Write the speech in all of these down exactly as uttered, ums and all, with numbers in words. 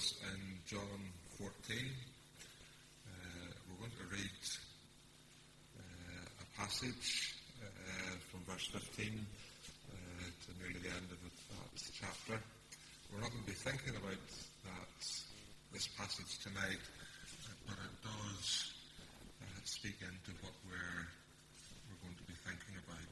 Bibles in John fourteen. Uh, we're going to read uh, a passage uh, from verse fifteen uh, to nearly the end of that chapter. We're not going to be thinking about that this passage tonight, but it does uh, speak into what we're we're going to be thinking about.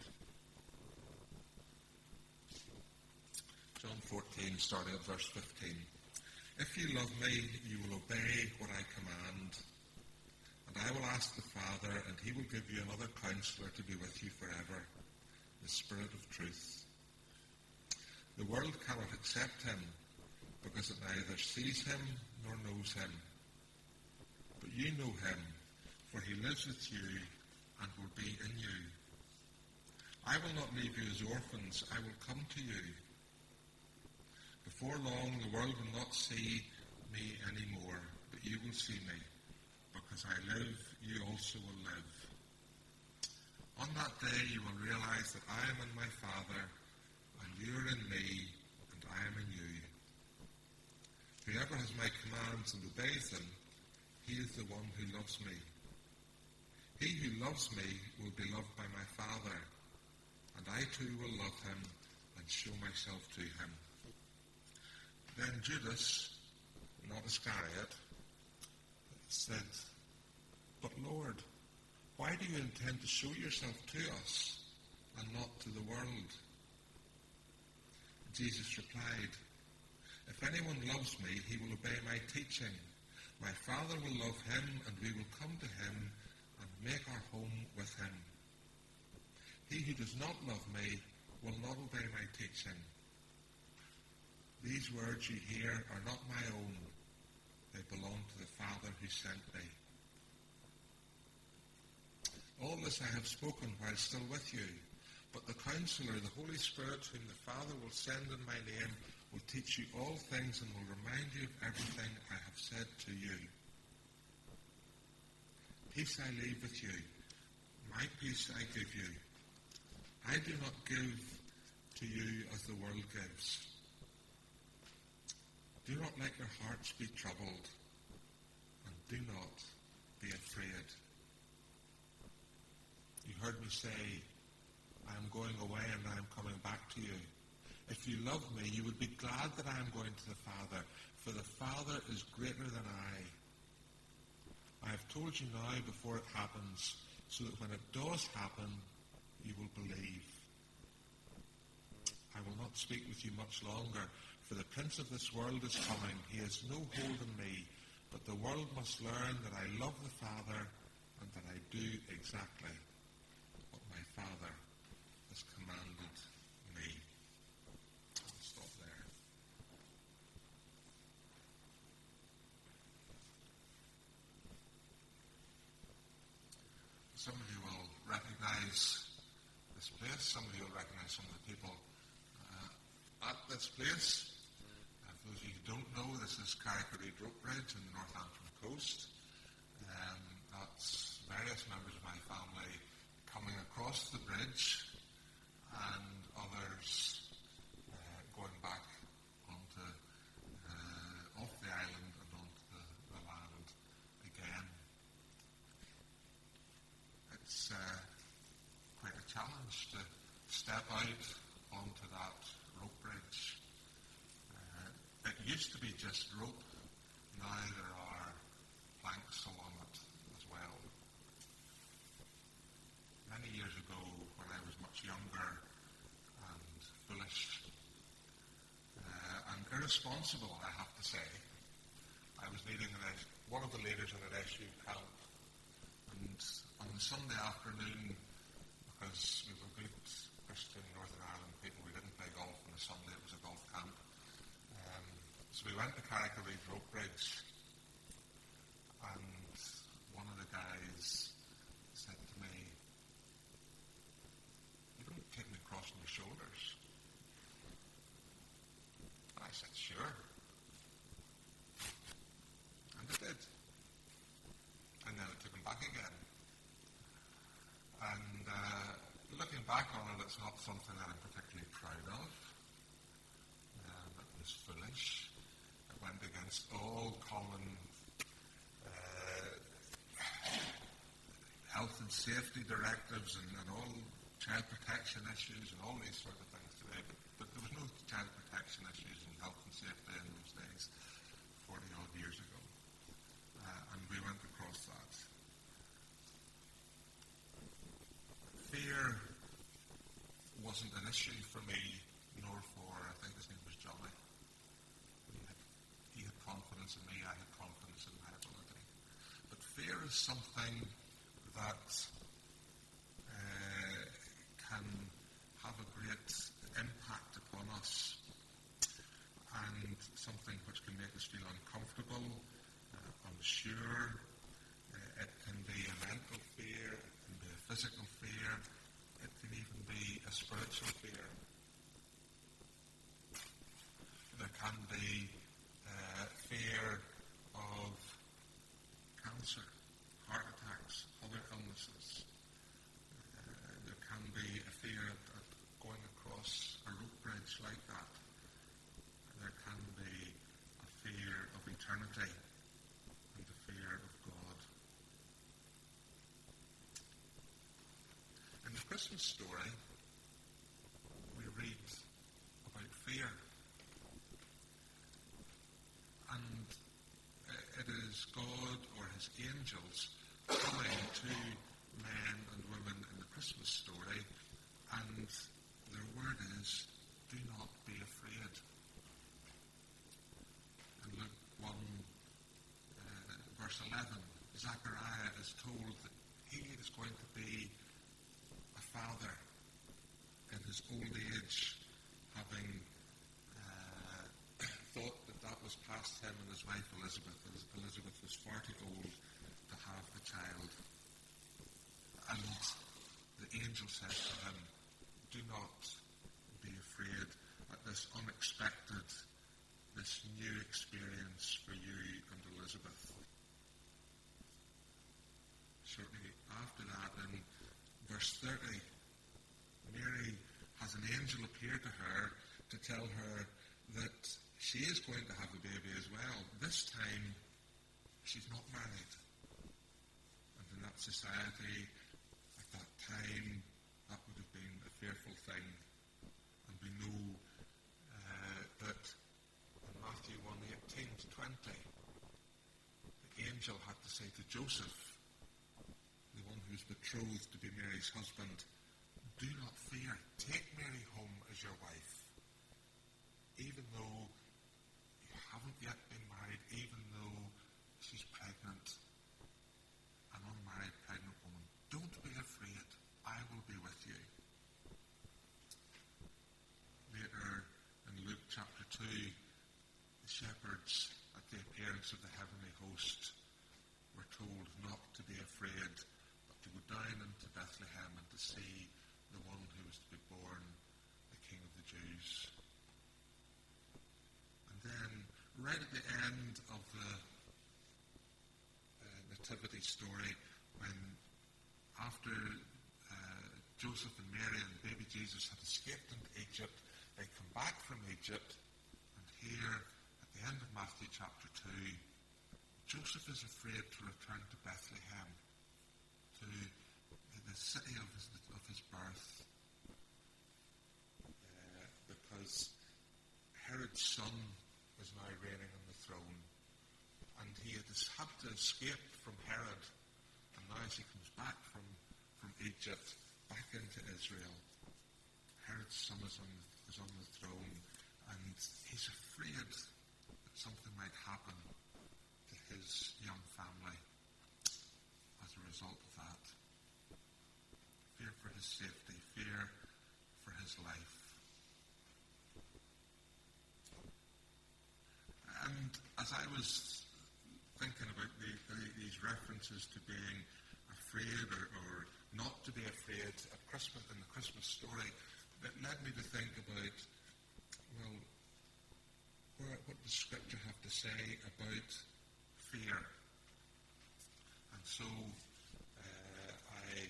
John fourteen, starting at verse fifteen. If you love me, you will obey what I command, and I will ask the Father, and he will give you another counselor to be with you forever, the Spirit of truth. The world cannot accept him, because it neither sees him nor knows him. But you know him, for he lives with you and will be in you. I will not leave you as orphans, I will come to you. Before long, the world will not see me anymore, but you will see me. Because I live, you also will live. On that day, you will realize that I am in my Father, and you are in me, and I am in you. Whoever has my commands and obeys them, he is the one who loves me. He who loves me will be loved by my Father, and I too will love him and show myself to him. Then Judas, not Iscariot, said, But Lord, why do you intend to show yourself to us and not to the world? Jesus replied, If anyone loves me, he will obey my teaching. My Father will love him, and we will come to him and make our home with him. He who does not love me will not obey my teaching. These words you hear are not my own. They belong to the Father who sent me. All this I have spoken while still with you, but the Counselor, the Holy Spirit, whom the Father will send in my name, will teach you all things and will remind you of everything I have said to you. Peace I leave with you. My peace I give you. I do not give to you as the world gives. Do not let your hearts be troubled, and do not be afraid. You heard me say, I am going away and I am coming back to you. If you love me, you would be glad that I am going to the Father, for the Father is greater than I. I have told you now before it happens, so that when it does happen, you will believe. I will not speak with you much longer, for the prince of this world is coming. He has no hold on me, but the world must learn that I love the Father and that I do exactly what my Father has commanded me. I'll stop there. Some of you will recognize this place. Some of you will recognize some of the people uh, at this place. For those of you who don't know, this is Carrick-a-Reid Rope Bridge in the Northampton coast. Um, that's various members of my family coming across the bridge and others uh, going back onto uh, off the island and onto the, the land again. It's uh, quite a challenge to step out onto that rope bridge. It used to be just rope. Now there are planks along it as well. Many years ago, when I was much younger and foolish uh, and irresponsible, I have to say, I was leading an S- one of the leaders in an S U camp. And on the Sunday afternoon, because we were good Christian Northern Ireland people, we didn't play golf on a Sunday, it was a golf camp. So we went to Carrick-a-Reid Rope Bridge, and one of the guys said to me, you don't take me crossing your shoulders. And I said, sure. And I did. And then I took him back again. And uh, looking back on it, it's not something that I'm particularly proud of. Um, it was foolish. Went against all common uh, health and safety directives and, and all child protection issues and all these sort of things today, but, but there was no child protection issues and health and safety in those days, forty odd years ago. Uh, and we went across that. Fear wasn't an issue for me, nor for, I think his name was Johnny. He had, he had confidence in me, I had confidence in my ability. But fear is something that uh, can have a great impact upon us, and something which can make us feel uncomfortable, uh, unsure. Uh, it can be a mental fear, it can be a physical fear, it can even be a spiritual fear. There can be uh, fear of cancer, heart attacks, other illnesses. Uh, there can be a fear at, at going across a rope bridge like that. There can be a fear of eternity and the fear of God. In the Christmas story, we read about fear. And it is God or his angels coming to men and women in the Christmas story, and their word is, do not be afraid. In Luke one, uh, verse eleven, Zechariah is told that he is going to be a father in his old age, having uh, thought that that was past him and his wife Elizabeth. Elizabeth was far too old to have a child. And the angel says to him, do not be afraid at this unexpected, this new experience for you and Elizabeth. Shortly after that, in verse thirty, Mary has an angel appear to her to tell her that she is going to have a baby as well. This time, she's not married. And in that society, at that time, that would have been a fearful thing. And we know uh, that in Matthew one eighteen to twenty, the angel had to say to Joseph, the one who is betrothed to be Mary's husband, do not fear, take Mary home as your wife. Even though you haven't yet been married, even though she's pregnant, an unmarried pregnant woman, don't be afraid, I will be with you. Later in Luke chapter two, the shepherds at the appearance of the heavenly host were told not to be afraid, but to go down into Bethlehem and to see the one who was to be born, the King of the Jews. And then, right at the end of the uh, nativity story, when after uh, Joseph and Mary and baby Jesus had escaped into Egypt, they come back from Egypt, and here, at the end of Matthew chapter two, Joseph is afraid to return to Bethlehem, to the city of his, of his birth, uh, because Herod's son was now reigning on the throne, and he had had to escape from Herod, and now as he comes back from, from Egypt back into Israel, Herod's son is on, is on the throne, and he's afraid that something might happen to his young family as a result of that. Fear for his safety, fear for his life. And as I was thinking about the, the, these references to being afraid or, or not to be afraid at Christmas, in the Christmas story, that led me to think about, well, where, what does Scripture have to say about fear? And so uh, I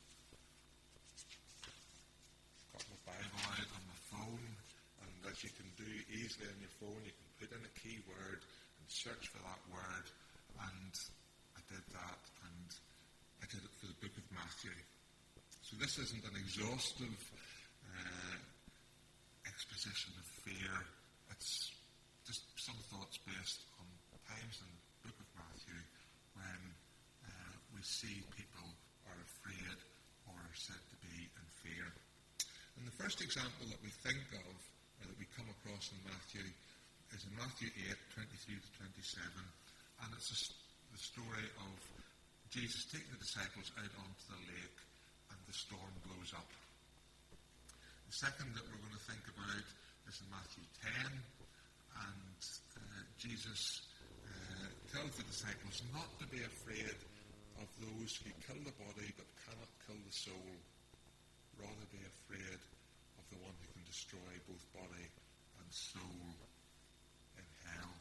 got my Bible out on my phone, and as you can do easily on your phone, you can put in a keyword and search for that word, and I did that, and I did it for the book of Matthew. So this isn't an exhaustive uh, exposition of fear. It's just some thoughts based on times in the book of Matthew when uh, we see people are afraid or are said to be in fear. And the first example that we think of, or that we come across in Matthew, is in Matthew eight, twenty-three to twenty-seven, and it's a, the story of Jesus taking the disciples out onto the lake, and the storm blows up. The second that we're going to think about is in Matthew ten, and uh, Jesus uh, tells the disciples not to be afraid of those who kill the body but cannot kill the soul. Rather be afraid of the one who can destroy both body and soul in hell.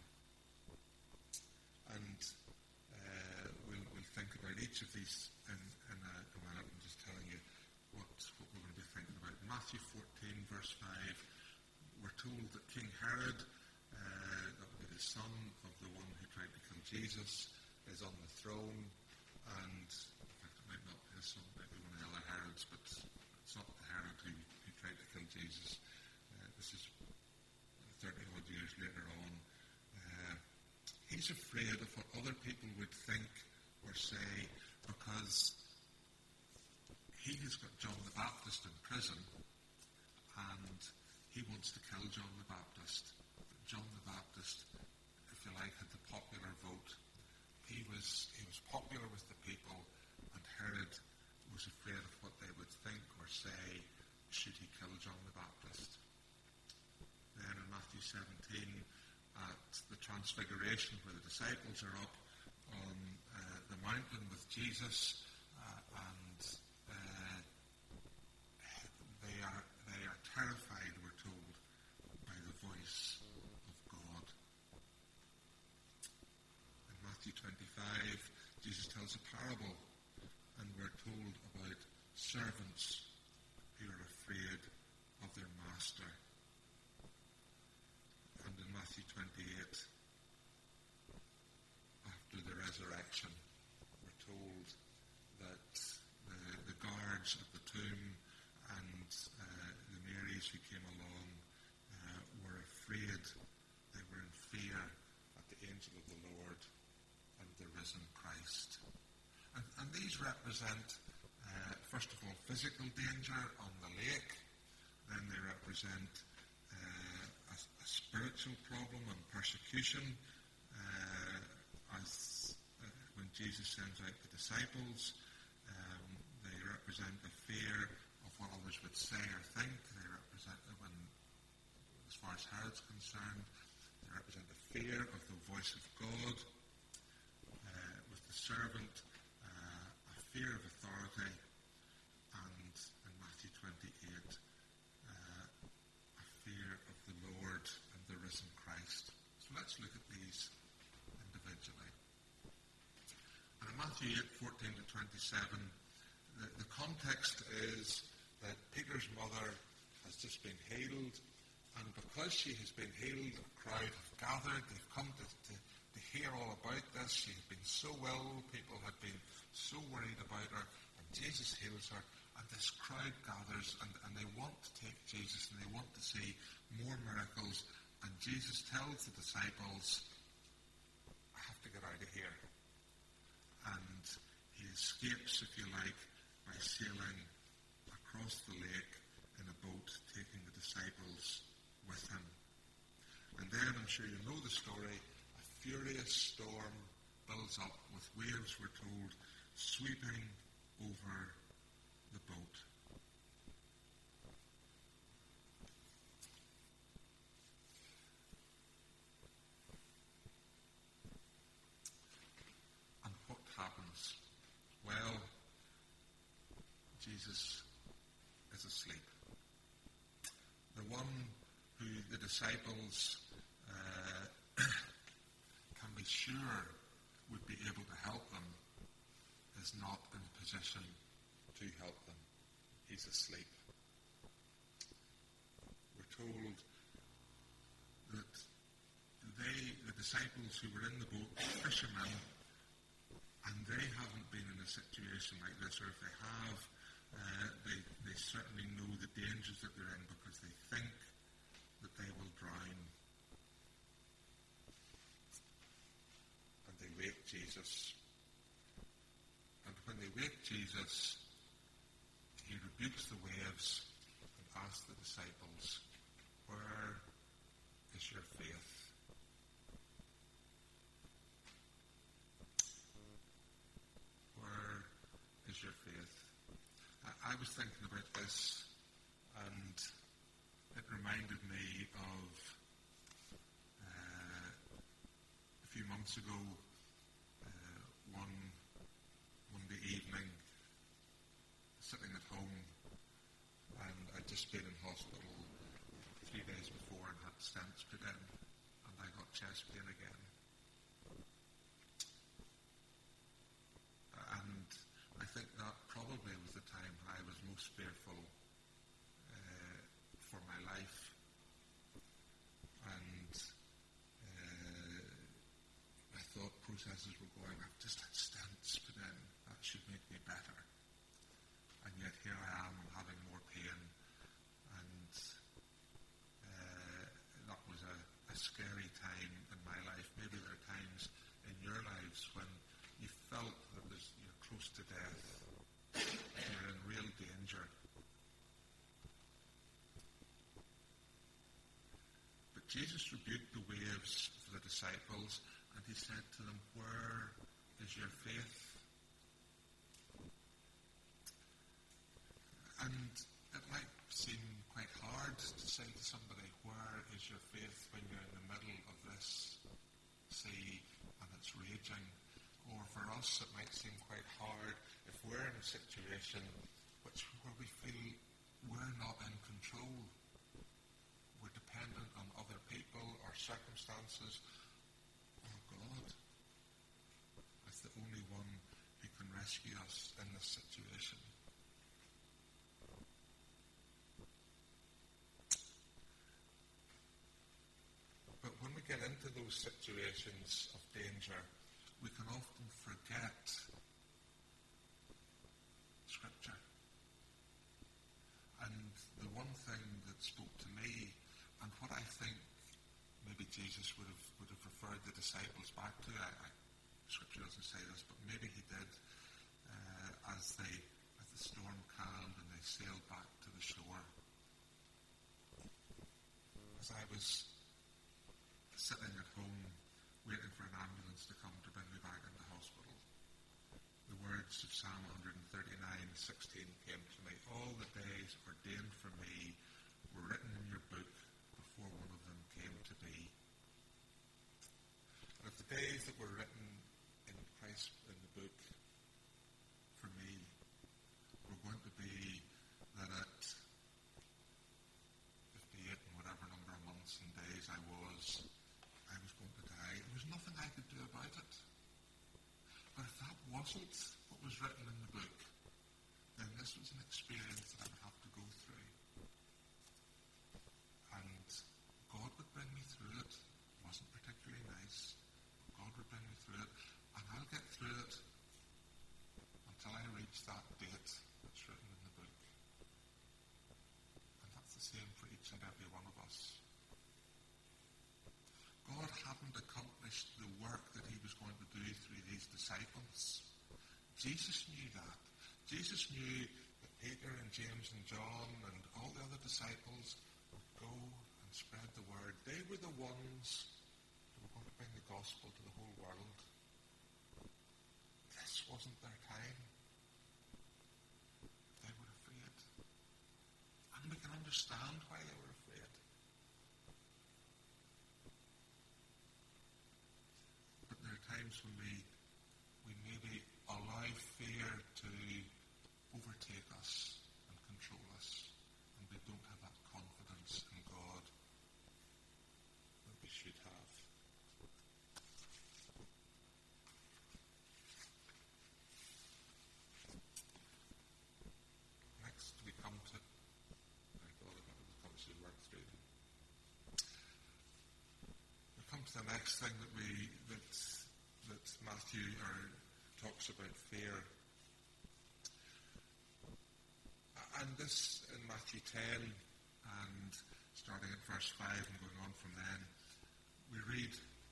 And uh, we'll, we'll think about each of these in, in a, a minute. I'm just telling you what, what we're going to be thinking about. Matthew fourteen, verse five, we're told that King Herod, uh, that would be the son of the one who tried to kill Jesus, is on the throne, and in fact it might not be his son, it might be one of the other Herods, but it's not the Herod who, who tried to kill Jesus. Uh, this is thirty odd years later on. Uh, he's afraid of what other people would think or say, because he has got John the Baptist in prison, and he wants to kill John the Baptist. But John the Baptist, if you like, had the popular vote. He was he was popular with the people, and Herod was afraid of what they would think or say should he kill John the Baptist. Then in Matthew seventeen, at the Transfiguration, where the disciples are up on uh, the mountain with Jesus, uh, and uh, they are they are terrified, we're told, by the voice of God. In Matthew twenty-five, Jesus tells a parable, and we're told about servants who are afraid of their master. And in Matthew twenty-eight, after the resurrection, we're told that the, the guards at the tomb and uh, the Marys who came along uh, were afraid. They were in fear at the angel of the Lord and the risen Christ. And, and these represent, uh, first of all, physical danger on the lake. Then they represent uh, a, a spiritual problem and persecution, uh, as uh, when Jesus sends out the disciples. Um, they represent the fear of what others would say or think. They represent, when, as far as Herod's concerned, they represent the fear of the voice of God. Uh, with the servant, uh, a fear of authority, and in Matthew twenty-eight, uh, a fear of the Lord and the risen Christ. So let's look at these individually. And in Matthew eight, fourteen to twenty-seven, the, the context is that Peter's mother has just been healed, and because she has been healed, a crowd have gathered. They've come to, to, to hear all about this. She had been so ill, people had been so worried about her, and Jesus heals her, and this crowd gathers, and, and they want to take Jesus, and they want to see more miracles, and Jesus tells the disciples, I have to get out of here. And he escapes, if you like, by sailing across the lake in a boat, taking the disciples with him. And then, I'm sure you know the story, a furious storm builds up with waves, we're told, sweeping over the boat. And what happens? Well, Jesus is asleep. The one who the disciples uh, can be sure would be able to help them is not in a position to help them. He's asleep. We're told that they, the disciples who were in the boat, fishermen, and they haven't been in a situation like this, or if they have, uh, they, they certainly know the dangers that they're in because they think that they will drown. And they wake Jesus. And when they wake Jesus, he rebukes the waves and asks the disciples, "Where is your faith?" Where is your faith? I, I was thinking about this, and it reminded me of uh, a few months ago, uh, one Monday evening, sitting at home, and I'd just been in hospital three days before and had stents put in, and I got chest pain again. And I think that probably was the time when I was most fearful uh, for my life. And uh, my thought processes were going, I've just had stents put in, that should make me better. And yet here I am having more pain. And uh, that was a, a scary time in my life. Maybe there are times in your lives when you felt that was, you're close to death. You're in real danger. But Jesus rebuked the waves for the disciples, and he said to them, "Where is your faith?" And it might seem quite hard to say to somebody, "Where is your faith?" when you're in the middle of this sea and it's raging. Or for us, it might seem quite hard if we're in a situation which, where we feel we're not in control. We're dependent on other people or circumstances or God as the only one who can rescue us in this situation. But when we get into those situations of danger, we can often forget Scripture. And the one thing that spoke to me, and what I think maybe Jesus would have would have referred the disciples back to, I, I, Scripture doesn't say this, but maybe he did, uh, as they as the storm calmed and they sailed back to the shore. As I was sitting at home waiting for an ambulance to come to bring me back into hospital, the words of Psalm one thirty-nine sixteen came to me. All the days ordained for me were written in your book before one of them came to be. And if the days that were written in Christ in the book for me were going to be that at fifty-eight and whatever number of months and days I was, I was going to die. There was nothing I could do about it. But if that wasn't what was written in the book, then this was an experience that I would have to go through. And God would bring me through it. It wasn't particularly nice. But God would bring me through it. And I'll get through it until I reach that date that's written in the book. And that's the same for each and every one of us. God hadn't accomplished the work that he was going to do through these disciples. Jesus knew that. Jesus knew that Peter and James and John and all the other disciples would go and spread the word. They were the ones who were going to bring the gospel to the whole world. This wasn't their time. They were afraid. And we can understand why they were afraid. But there are times when we, we maybe allow fear to overtake us and control us, and we don't have that confidence in God that we should have. Next we come to, I thought about it, I should work through them. We come to the next thing that we that that Matthew or talks about fear. And this in Matthew ten, and starting at verse five and going on from then, we read,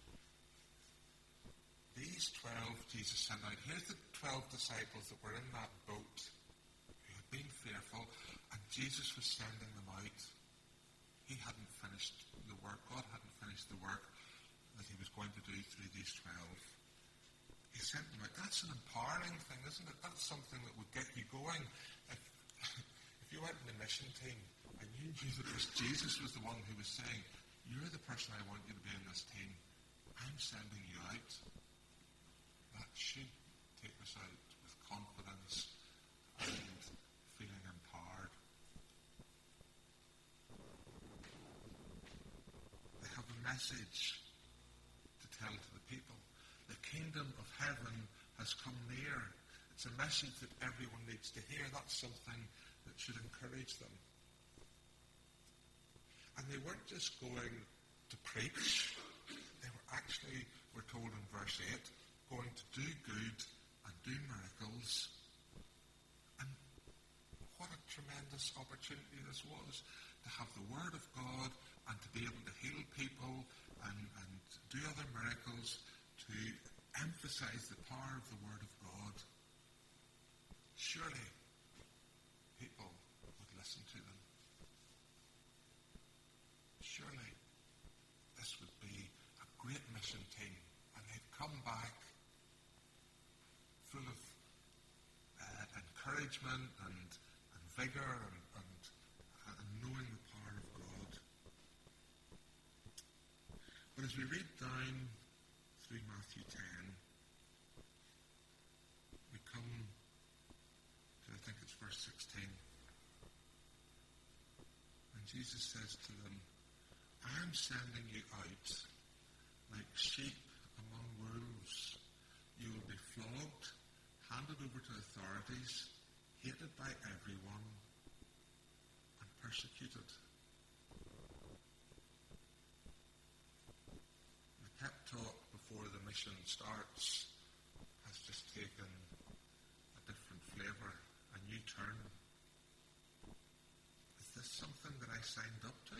these twelve Jesus sent out. Here's the twelve disciples that were in that boat who had been fearful, and Jesus was sending them out. He hadn't finished the work. God hadn't finished the work that he was going to do through these twelve. He sent them out. That's an empowering thing, isn't it? That's something that would get you going. If, if you went in the mission team and you knew that was Jesus was the one who was saying, you're the person I want you to be in this team. I'm sending you out. That should take us out with confidence and feeling empowered. They have a message to tell to the people. The kingdom of heaven has come near. It's a message that everyone needs to hear. That's something that should encourage them. And they weren't just going to preach. They were actually, we're told in verse eight, going to do good and do miracles. And what a tremendous opportunity this was, to have the Word of God and to be able to heal people and, and do other miracles, to emphasize the power of the Word of God. Surely people would listen to them. Surely this would be a great mission team, and they'd come back full of uh, encouragement and, and vigour and, and, and knowing the power of God. But as we read down through Matthew ten, we come to, I think it's verse sixteen, and Jesus says to them, I am sending you out like sheep among wolves. You will be flogged, handed over to authorities, hated by everyone, and persecuted. The pep talk before the mission starts has just taken a different flavour, a new turn. Is this something that I signed up to?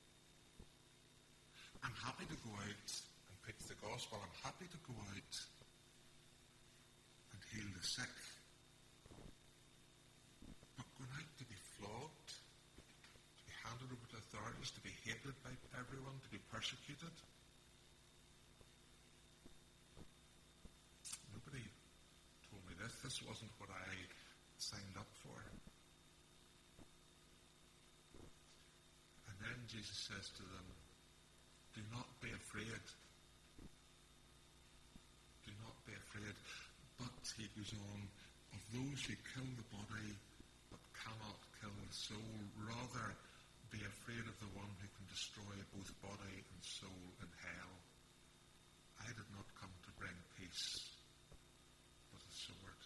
I'm happy to go out and preach the gospel. I'm happy to go out and heal the sick. But going out to be flogged, to be handed over to authorities, to be hated by everyone, to be persecuted? Nobody told me this. This wasn't what I signed up for. And then Jesus says to them, do not be afraid. Do not be afraid. But, he goes on, of those who kill the body but cannot kill the soul. Rather, be afraid of the one who can destroy both body and soul in hell. I did not come to bring peace, but a sword.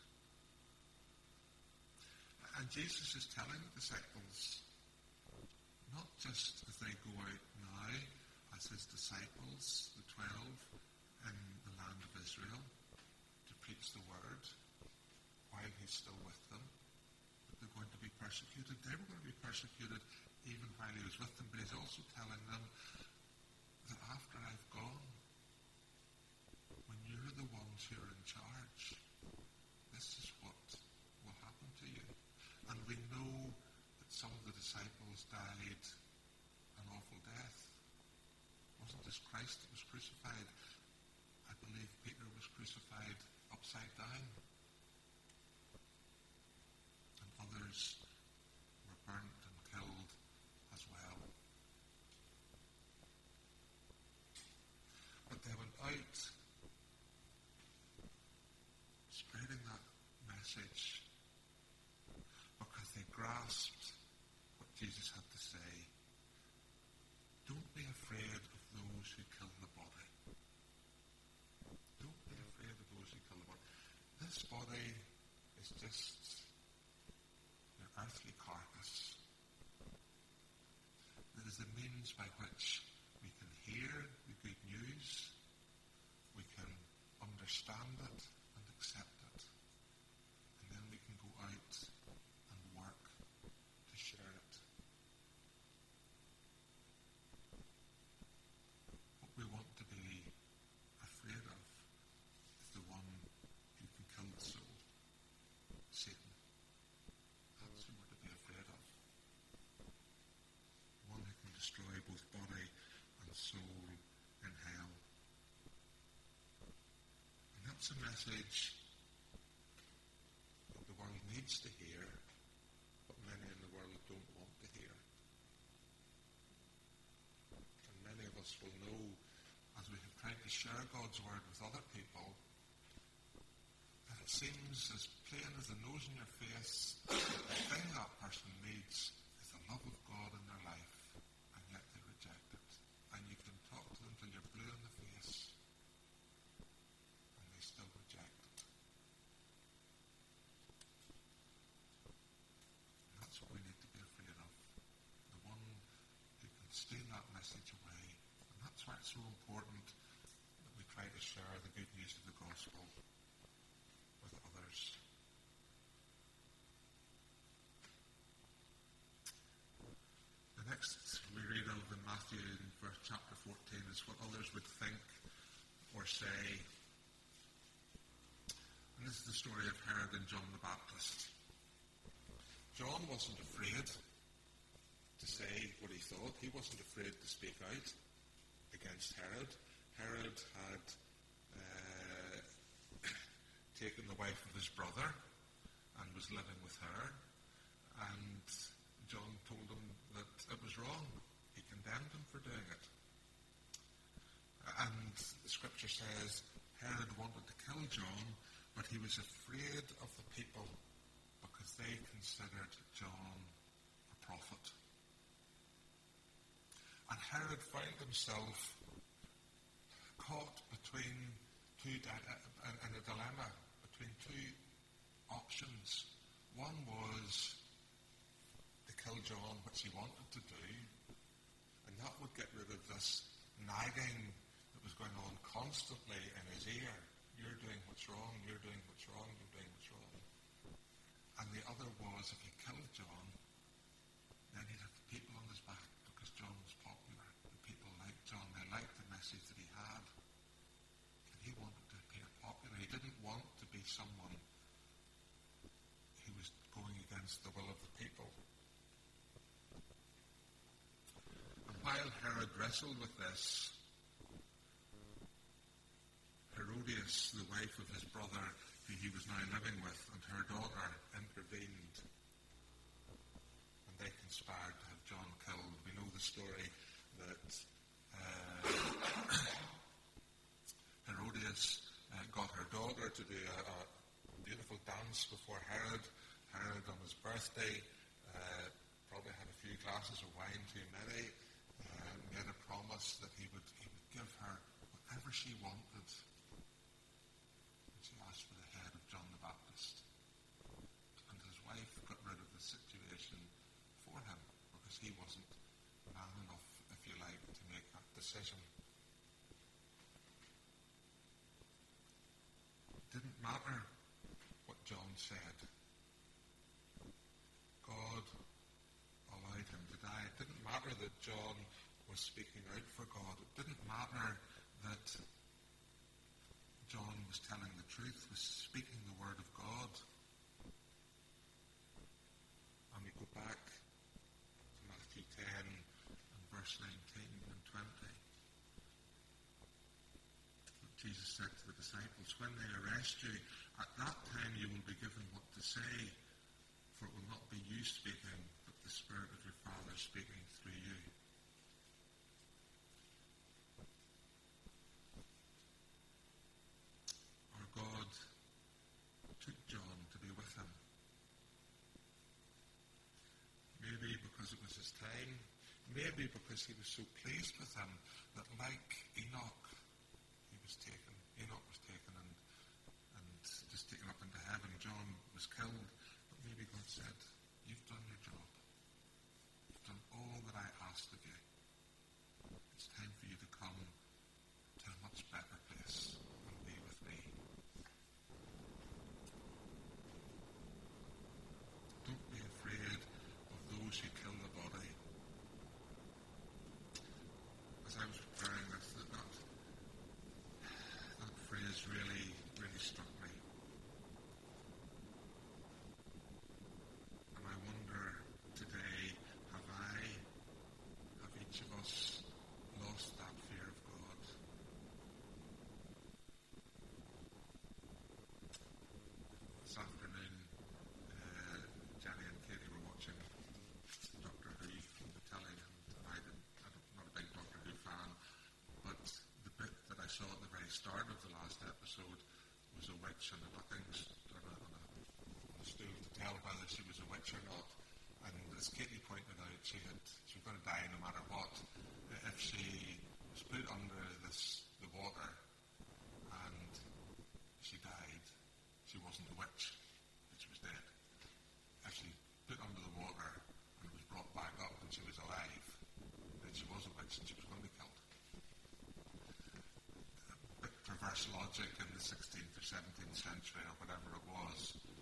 And Jesus is telling the disciples, not just as they go out now, as his disciples, the twelve, in the land of Israel, to preach the word while he's still with them. But they're going to be persecuted. They were going to be persecuted even while he was with them, but he's also telling them that after I've gone, when you're the ones who are in charge, this is what will happen to you. And we know that some of the disciples died an awful death. Wasn't this Christ that was crucified? I believe Peter was crucified upside down. And others were burnt and killed as well. But they went out spreading that message because they grasped what Jesus had to say. Don't be afraid of those who kill the body. Don't be afraid of those who kill the body. This body is just your earthly carcass. It is the means by which we can hear the good news, it's a message that the world needs to hear, but many in the world don't want to hear. And many of us will know, as we have tried to share God's word with other people, that it seems as plain as the nose in your face that the thing that person needs is the love of God in their life, and yet they reject it. And you can talk to them till you're blue in the face, and they still reject it. And that's what we need to be afraid of. The one who can steal that message away. And that's why it's so important that we try to share the good news of the gospel with others. The next we read of in Matthew in verse chapter fourteen is what others would think or say. And this is the story of Herod and John the Baptist. John wasn't afraid to say what he thought. He wasn't afraid to speak out against Herod. Herod had uh, taken the wife of his brother and was living with her. And John told him that it was wrong. He condemned him for doing it. And the scripture says Herod wanted to kill John, but he was afraid of the people because they considered John a prophet. And Herod found himself caught between two di- in a dilemma, between two options. One was to kill John, which he wanted to do, and that would get rid of this nagging that was going on constantly in his ear. You're doing what's wrong, you're doing what's wrong, you're doing what's wrong. And the other was, if he killed John, then he'd have the people on his back because John was popular. The people liked John, they liked the message that he had. And he wanted to appear popular. He didn't want to be someone who was going against the will of the people. And while Herod wrestled with this, Herodias, the wife of his brother, who he was now living with, and her daughter intervened. And they conspired to have John killed. We know the story that uh, Herodias uh, got her daughter to do a, a beautiful dance before Herod. Herod, on his birthday, uh, probably had a few glasses of wine too many, uh, made a promise that he would, he would give her whatever she wanted. She asked for the head of John the Baptist. And his wife got rid of the situation for him because he wasn't man enough, if you like, to make that decision. It didn't matter what John said. God allowed him to die. It didn't matter that John was speaking out for God. It didn't matter that John was telling the truth, was speaking the word of God. And we go back to Matthew ten and verse nineteen and twenty. What Jesus said to the disciples, when they arrest you, at that time you will be given what to say, for it will not be you speaking, but the Spirit of your Father speaking through you. God took John to be with him. Maybe because it was his time, maybe because he was so pleased with him that, like Enoch, he was taken. Enoch was taken and, and just taken up into heaven. John was killed. But maybe God said, you've done your job. You've done all that I asked of you. It's time for you to come to a much better place and be with me. Don't be afraid of those who kill the body. As I was preparing this, that, that, that phrase really, really struck me. And I wonder today, have I, have each of us lost that fear of God? witch, and there were things on a, on a, on a stool to tell whether she was a witch or not. And as Katie pointed out, she had she was going to die no matter what. If she was put under this the water and she died, she wasn't a witch, but she was dead. If she put under the water and was brought back up and she was alive, then she was a witch and she was going to be killed. A bit perverse logic in the sixteenth or seventeenth century or whatever it was.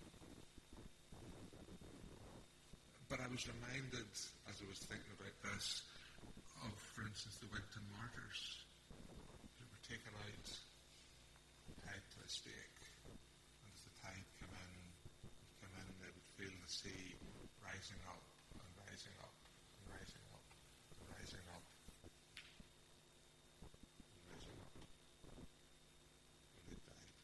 But I was reminded, as I was thinking about this, of, for instance, the Wigton martyrs who were taken out, tied to a stake, and as the tide came in, came in, they would feel the sea rising up and rising up and rising up and rising up and rising up, and they died.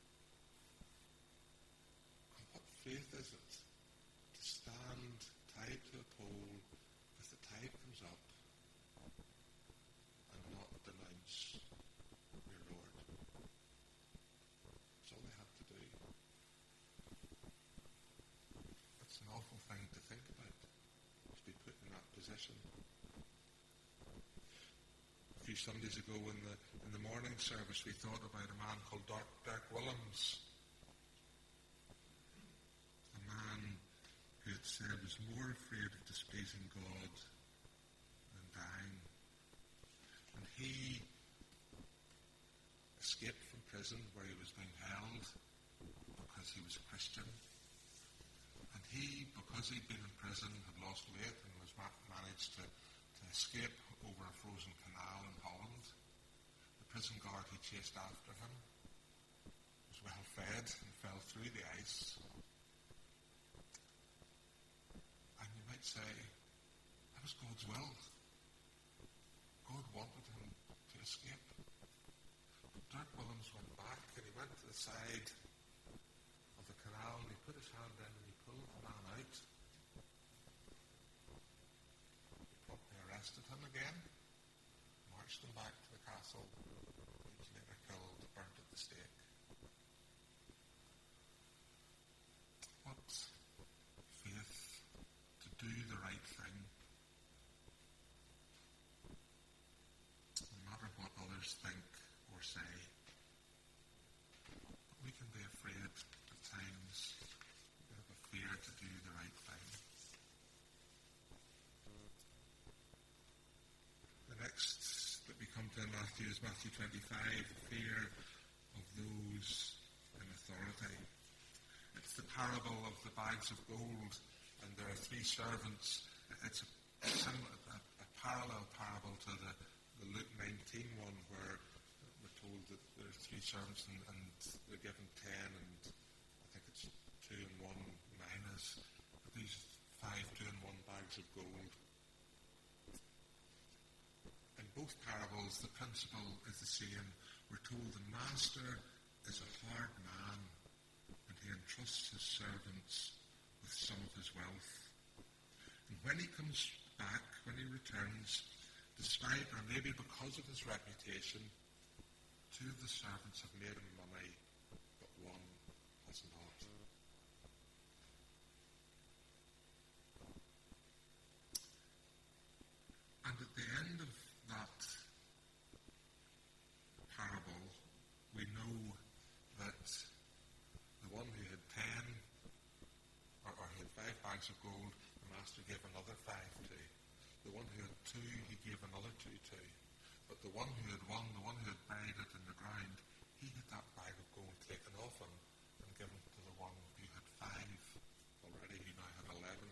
And what faith is it to stand tied to a pole as the tide comes up and not denounce your Lord? That's all they have to do. It's an awful thing to think about, to be put in that position. A few Sundays ago in the in the morning service, we thought about a man called Dirk, Dirk Willems, a man who had said was more afraid of displeasing God than dying. And he escaped from prison where he was being held because he was a Christian. And he, because he'd been in prison, had lost weight and was ma- managed to, to escape over a frozen canal in Holland. The prison guard who chased after him was well fed and fell through the ice. And you might say, that was God's will. God wanted him to escape. But Dirk Willems went back and he went to the side of the canal and he put his hand in and he pulled the man out. He promptly arrested him again, marched him back to the castle, he was later killed, burnt at the stake. What faith to do the right thing, no matter what others think or say. But we can be afraid at times. We have a fear to do the right thing. The next that we come to in Matthew is Matthew twenty-five, the fear of those in authority. It's the parable of the bags of gold, and there are three servants. It's a, similar, a, a parallel parable to the, the Luke nineteen one, where we're told that there are three servants and, and they're given ten, and I think it's two and one minas. But these five two and one bags of gold. In both parables, the principle is the same. We're told the master is a hard man, and he entrusts his servants with some of his wealth. And when he comes back, when he returns, despite or maybe because of his reputation, two of the servants have made him money, but one has not. And at the end of that parable, we know that the one who had ten, or, or had five bags of gold, the master gave another five to. The one who had two, he gave another two to. But the one who had one, the one who had buried it in the ground, he had that bag of gold taken off him and given to the one who had five already, who now had eleven.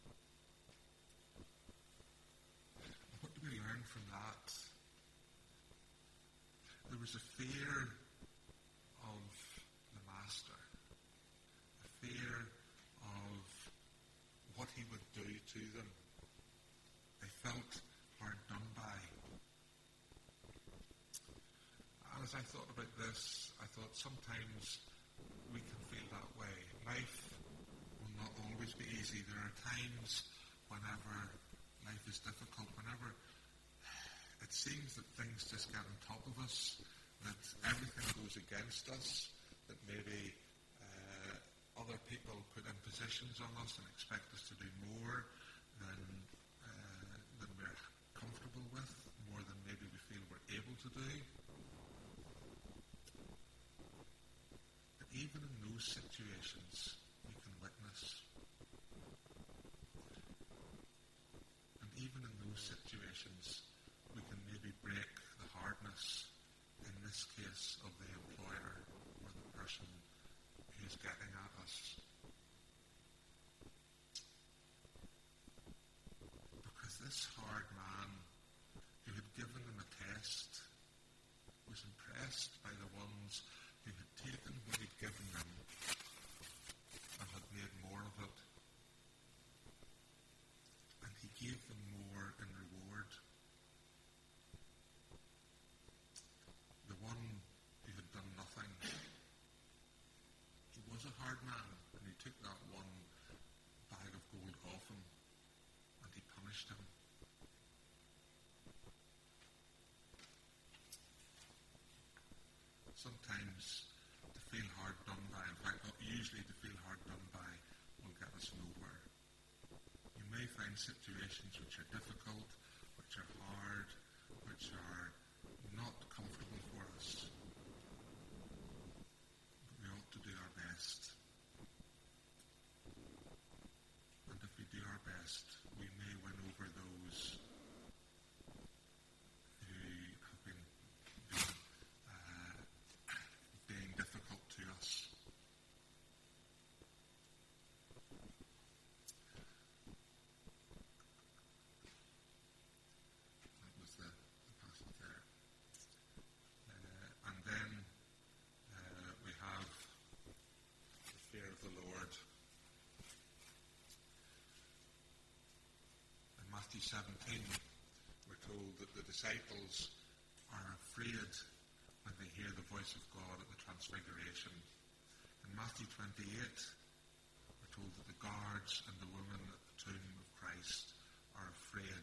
And what do we learn from that? There was a fear of the master, a fear of what he would do to them. They felt hard done by. And as I thought about this, I thought sometimes we can feel that way. Life will not always be easy. There are times whenever life is difficult, whenever it seems that things just get on top of us, that everything goes against us, that maybe people put impositions on us and expect us to do more than, uh, than we're comfortable with, more than maybe we feel we're able to do. But even in those situations, we can witness. And even in those situations, we can maybe break the hardness, in this case, of the employer or the person who's getting at us. Because this hard man who had given them a test was impressed by the ones who had taken what he'd given them and had made more of it. And he gave them more in reward. The one who had done nothing, he was a hard man, and he took that one bag of gold off him, and he punished him. Sometimes to feel hard done by, in fact not usually to feel hard done by, will get us nowhere. You may find situations which are difficult, which are hard, which are not comfortable for us. But we ought to do our best. And if we do our best, we may win over those who have been being, uh, being difficult to us. That was the, the passage there. Uh, and then uh, we have the fear of the Lord. In Matthew seventeen, we're told that the disciples are afraid when they hear the voice of God at the Transfiguration. In Matthew twenty-eight, we're told that the guards and the women at the tomb of Christ are afraid.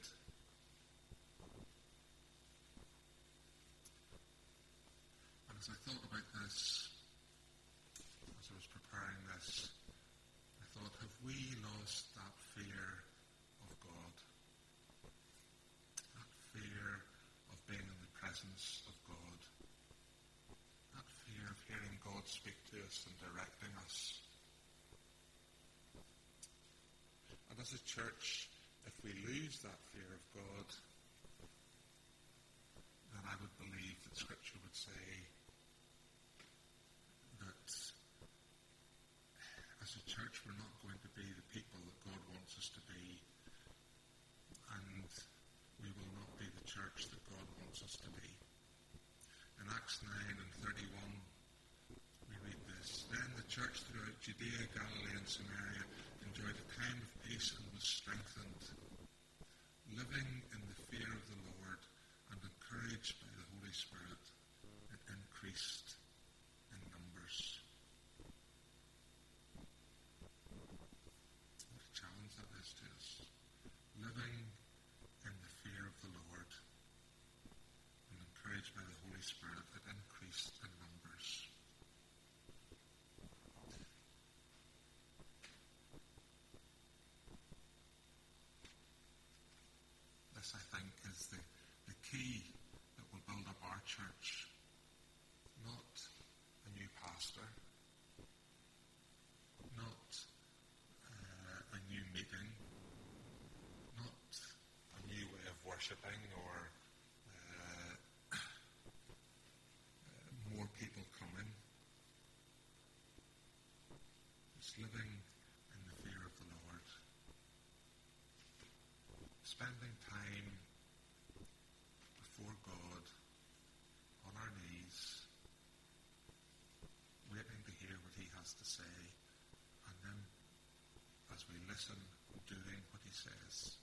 And as I thought about this, as I was preparing this, I thought, have we lost that fear of God? That fear of being in the presence of God? That fear of hearing God speak to us and directing us? And as a church, if we lose that fear of God, then I would believe that Scripture would say that as a church we're not going to be the people that God wants us to be, and we will not be the church that God wants us to be. In Acts nine and thirty-one, we read this: Then the church throughout Judea, Galilee and Samaria enjoyed a time of peace and was strengthened, living in the fear of the Lord and encouraged by the Holy Spirit. It increased in numbers. What a challenge that is to us. Living in the fear of the Lord and encouraged by the Holy Spirit, it increased in numbers. This, I think, is the, the key that will build up our church. Not a new pastor, not uh, a new meeting, not a new way of worshipping or uh, uh, more people coming. It's living in the fear of the Lord. Spending time before God on our knees, waiting to hear what He has to say, and then, as we listen, doing what He says.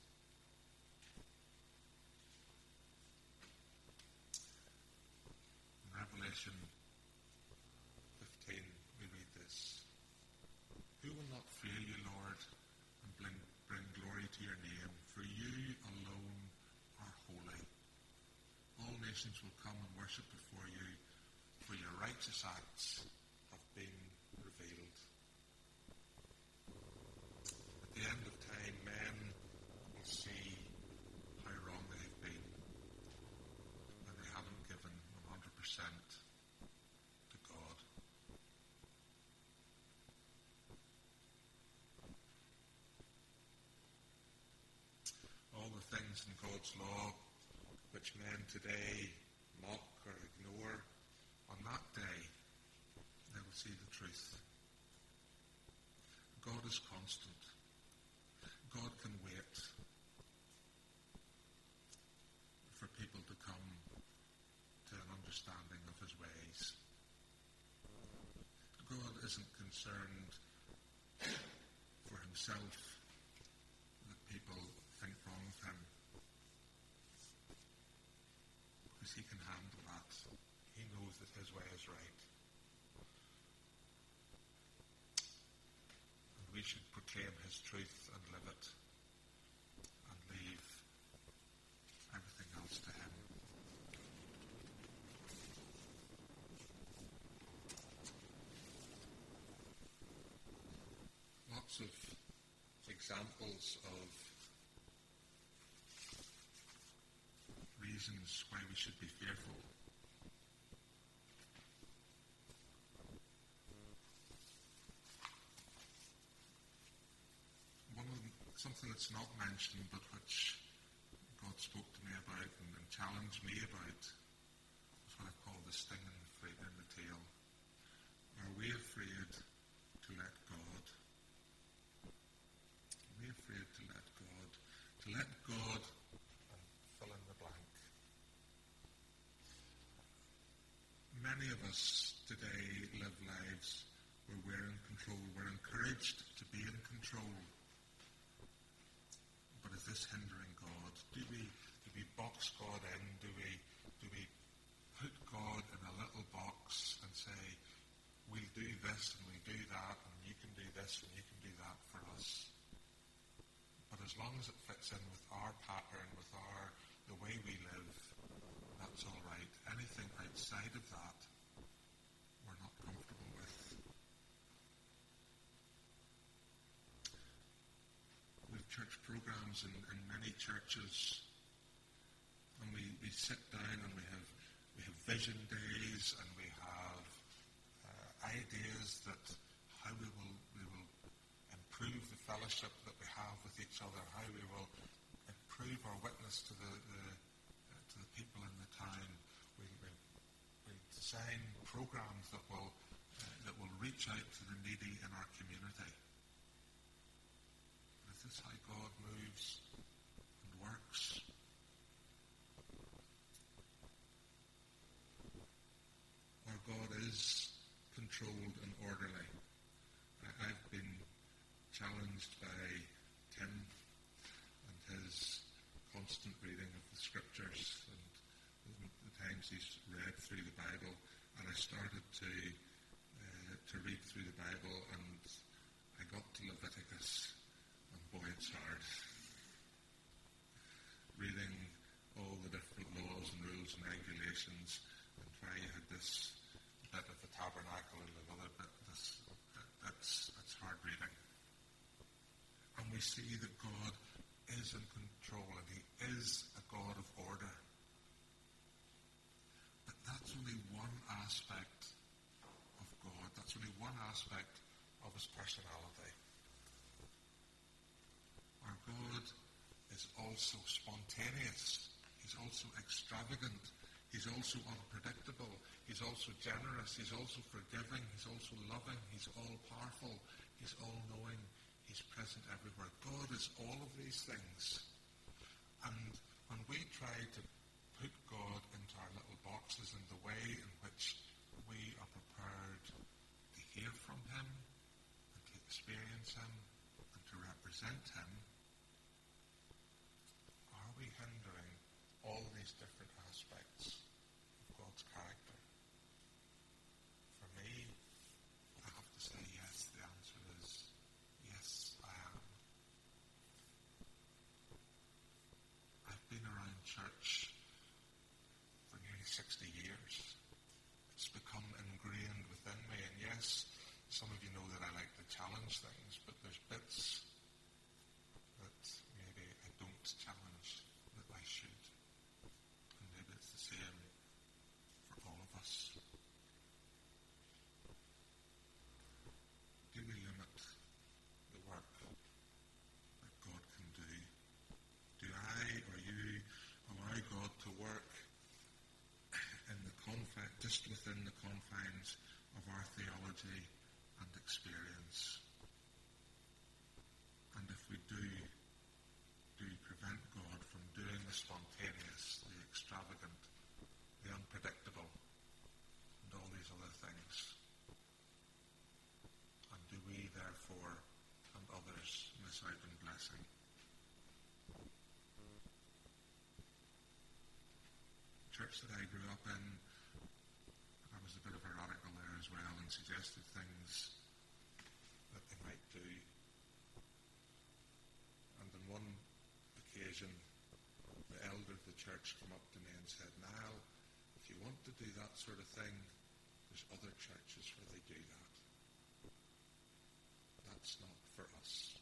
In Revelation fifteen, we read this: Who will not fear you, Lord, and bring, bring glory to your name? For you alone are holy. All nations will come and worship before you, for your righteous acts have been revealed. signs in God's law, which men today mock or ignore, on that day they will see the truth. God is constant. God can wait for people to come to an understanding of his ways. God isn't concerned for himself that people think wrong of him, because he can handle that. He knows that his way is right. And we should proclaim his truth and live it, and leave everything else to him. Lots of examples of reasons why we should be fearful. One of them, something that's not mentioned but which God spoke to me about and, and challenged me about, is what I call the sting in the, in the tail. Are we afraid to let God? Are we afraid to let God? To let God, and fill in the blank. Many of us today live lives where we're in control. We're encouraged to be in control. But is this hindering God? Do we do we box God in? Do we do we put God in a little box and say, we'll do this and we'll do that, and you can do this and you can do that for us? But as long as it fits in with our pattern, with our the way we live, that's all right. Anything outside of that, we're not comfortable with. We've church programs in, in many churches, and we, we sit down and we have we have vision days, and we have uh, ideas that how we will we will improve the fellowship that we have with each other, how we will improve our witness to the, the uh, to the people in the town. We, we, we design programs that will uh, that will reach out to the needy in our community. Is this how God moves and works? Our God is controlled and orderly. I, I've been challenged by Tim and his constant reading of the scriptures and the, the times he's read through the Bible, and I started to uh, to read through the Bible, and I got to Leviticus, and boy, it's hard. Reading all the different laws and rules and regulations, and why you had this bit of the tabernacle and another bit, this, that's, that's hard reading. And we see that God is in control, and he is a God of order. But that's only one aspect of God. That's only one aspect of his personality. Our God is also spontaneous. He's also extravagant. He's also unpredictable. He's also generous. He's also forgiving. He's also loving. He's all-powerful. He's all-knowing. He's present everywhere. God is all of these things. And when we try to put God into our little boxes in the way in which we are prepared to hear from him and to experience him and to represent him, are we hindering all these different aspects of God's character? For me, I have to say yes. The answer is yes, I am. I've been around church for nearly sixty years. It's become ingrained within me, and yes, some of you know that I like to challenge things, but there's bits that maybe I don't challenge that I should. And maybe it's the theology and experience. And if we do, do we prevent God from doing the spontaneous, the extravagant, the unpredictable, and all these other things? And do we, therefore, and others, miss out on blessing? The church that I grew up in, I was a bit of a radical there as well and suggested things that they might do. And on one occasion, the elder of the church came up to me and said, "Niall, if you want to do that sort of thing, there's other churches where they do that. That's not for us."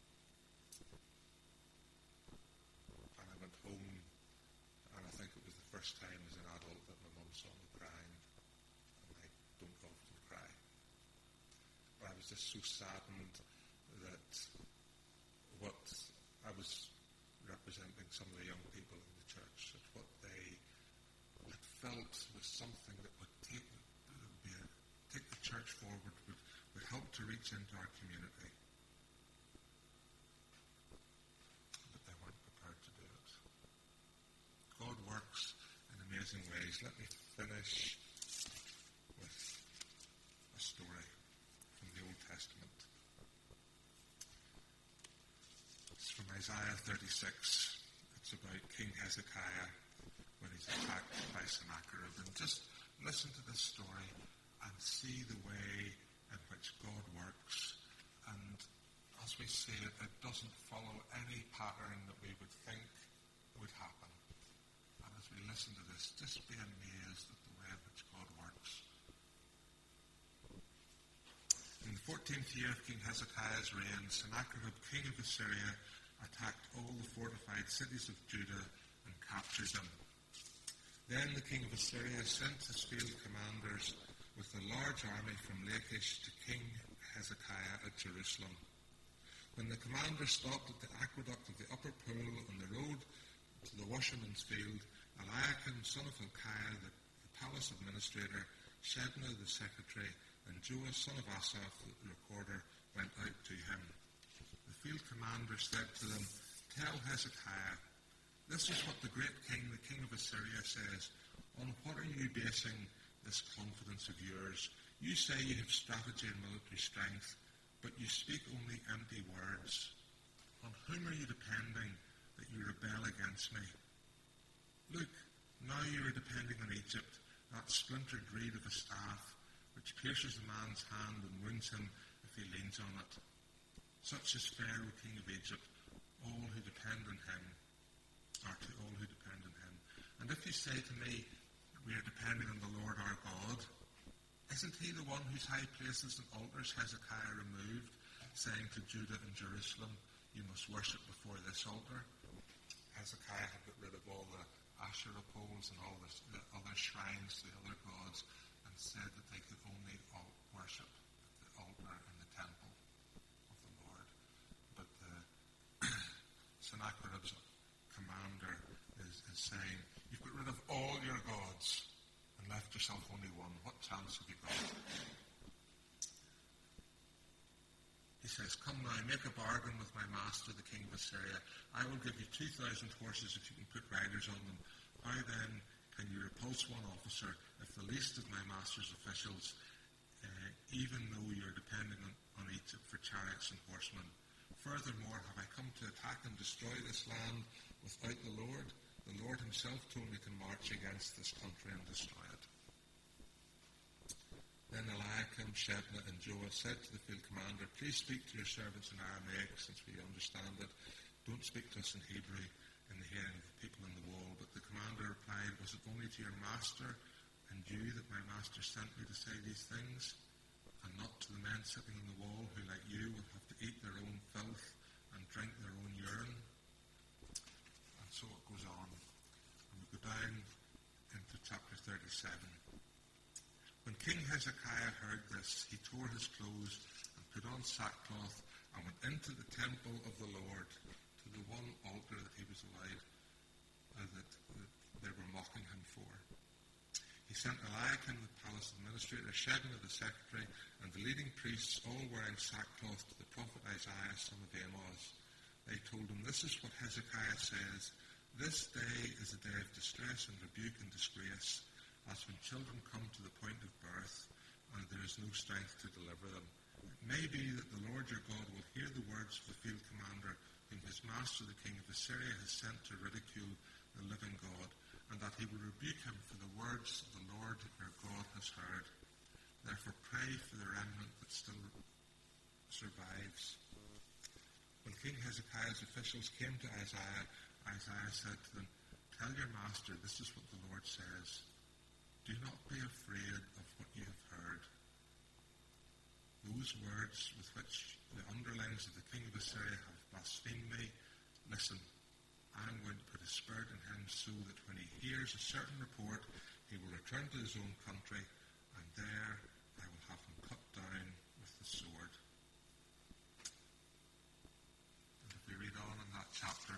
And I went home, and I think it was the first time as an adult that my mum saw me crying. And I don't often cry. But I was just so saddened that what I was representing some of the young people in the church, that what they had felt was something that would take, would be a, take the church forward, would, would help to reach into our community. But they weren't prepared to do it. God works in amazing ways. Let me finish with a story from the Old Testament. It's from Isaiah thirty-six. It's about King Hezekiah when he's attacked by Sennacherib. And just listen to this story and see the way in which God works. And as we say it, it doesn't follow any pattern that we would think would happen. And as we listen to this, just be amazed at the way in which God works. In the fourteenth year of King Hezekiah's reign, Sennacherib, king of Assyria, attacked all the fortified cities of Judah and captured them. Then the king of Assyria sent his field commanders with a large army from Lachish to King Hezekiah at Jerusalem. When the commanders stopped at the aqueduct of the upper pool on the road to the washerman's field, Eliakim, son of Hilkiah, the, the palace administrator, Shebna, the secretary, and Joah, son of Asaph, the recorder, went out to him. The field commander said to them, "Tell Hezekiah, this is what the great king, the king of Assyria, says. On what are you basing this confidence of yours? You say you have strategy and military strength, but you speak only empty words. On whom are you depending that you rebel against me? Look, now you are depending on Egypt, that splintered reed of a staff, which pierces a man's hand and wounds him if he leans on it. Such is Pharaoh, king of Egypt. All who depend on him are to all who depend on him. And if you say to me, we are depending on the Lord our God, isn't he the one whose high places and altars Hezekiah removed, saying to Judah and Jerusalem, you must worship before this altar? Hezekiah had got rid of all the Asherah poles and all the, the other shrines to the other gods, and said that they could only all worship at the altar in the temple of the Lord. But the Sennacherib's commander is, is saying, you've got rid of all your gods and left yourself only one. What chance have you got? He says, come now, make a bargain with my master, the king of Assyria. I will give you two thousand horses if you can put riders on them. How then can you repulse one officer if the least of my master's officials, uh, even though you're depending on, on Egypt for chariots and horsemen? Furthermore, have I come to attack and destroy this land without the Lord? The Lord himself told me to march against this country and destroy it. Then Eliakim, Shebna, and Joah said to the field commander, please speak to your servants in Aramaic, since we understand it. Don't speak to us in Hebrew in the hearing of the people in the wall. But the commander replied, was it only to your master and you that my master sent me to say these things, and not to the men sitting on the wall who, like you, will have to eat their own filth and drink their own urine? And so it goes on. And we go down into chapter thirty-seven. When King Hezekiah heard this, he tore his clothes and put on sackcloth and went into the temple of the Lord, to the one altar that he was allowed, uh, that, that they were mocking him for. He He sent Eliakim the palace administrator, Shebna the secretary, and the leading priests, all wearing sackcloth, to the prophet Isaiah, son of Amoz. They told him, "This is what Hezekiah says. This day is a day of distress and rebuke and disgrace, as when children come to the point of birth, and there is no strength to deliver them. It may be that the Lord your God will hear the words of the field commander, whom his master the king of Assyria has sent to ridicule the living God, and that he will rebuke him for the words the Lord your God has heard. Therefore pray for the remnant that still survives." When King Hezekiah's officials came to Isaiah, Isaiah said to them, "Tell your master, this is what the Lord says. Do not be afraid of what you have heard. Those words with which the underlings of the king of Assyria have blasphemed me, listen, I am going to put a spirit in him so that when he hears a certain report, he will return to his own country, and there I will have him cut down with the sword." And if we read on in that chapter,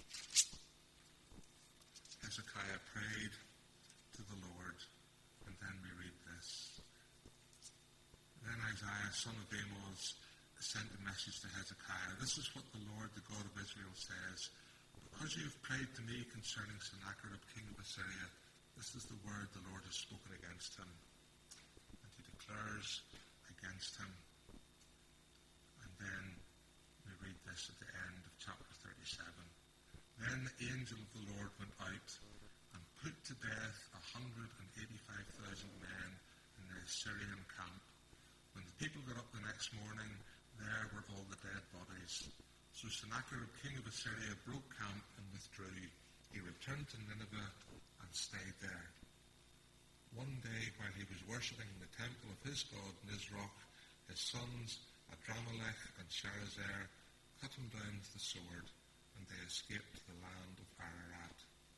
Hezekiah prayed to the Lord, and then we read this. Then Isaiah, son of Amoz, sent a message to Hezekiah. "This is what the Lord, the God of Israel, says. Because you have prayed to me concerning Sennacherib, king of Assyria, this is the word the Lord has spoken against him." And he declares against him. And then we read this at the end of chapter thirty-seven. "Then the angel of the Lord went out and put to death a hundred and eighty-five thousand men in the Assyrian camp. When the people got up the next morning, there were all the dead bodies. So Sennacherib, king of Assyria, broke camp and withdrew. He returned to Nineveh and stayed there. One day, while he was worshipping in the temple of his god Nisroch, his sons Adramelech and Sharezer cut him down with the sword, and they escaped to the land of Ararat."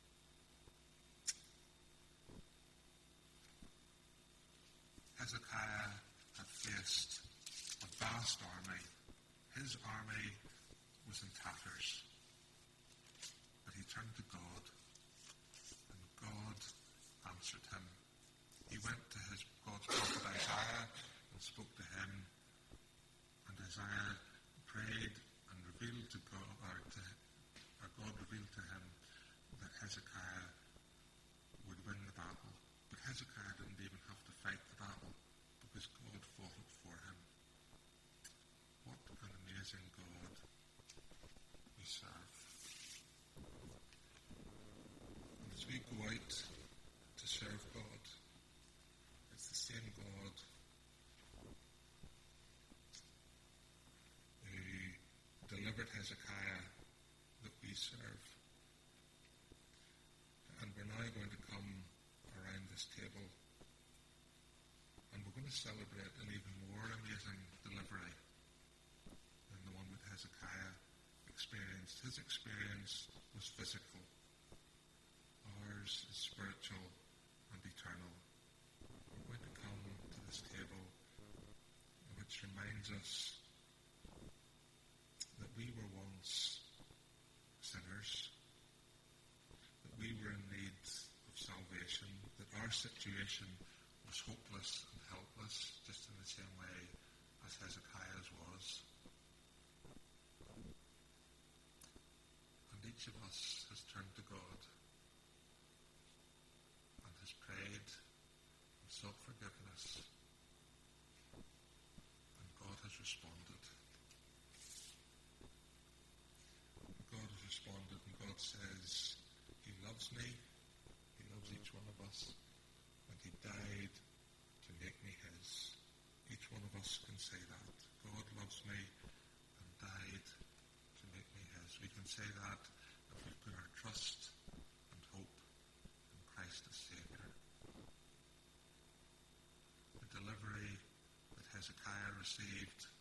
Hezekiah had faced a vast army. His army was in tatters. But he turned to God, and God answered him. He went to his God's prophet Isaiah and spoke to him, and Isaiah prayed and revealed to God, or, to, or God revealed to him that Hezekiah would win the battle. But Hezekiah didn't even have to fight the battle, because God fought it for him. What an amazing God we serve. And as we go out to serve God, it's the same God who delivered Hezekiah that we serve. And we're now going to come around this table, and we're going to celebrate an even more amazing delivery than the one that Hezekiah experienced. His experience was physical. Ours is spiritual and eternal. We're going to come to this table which reminds us that we were once sinners, that we were in need of salvation, that our situation was hopeless and helpless, just in the same way as Hezekiah's was. And each of us has turned to God and has prayed and sought forgiveness, and God has responded. God has responded, and God says, He loves me, He loves each one of us, and He died to make me His. Each one of us can say that. God loves me and died to make me His. We can say that if we put our trust and hope in Christ as Saviour. The delivery that Hezekiah received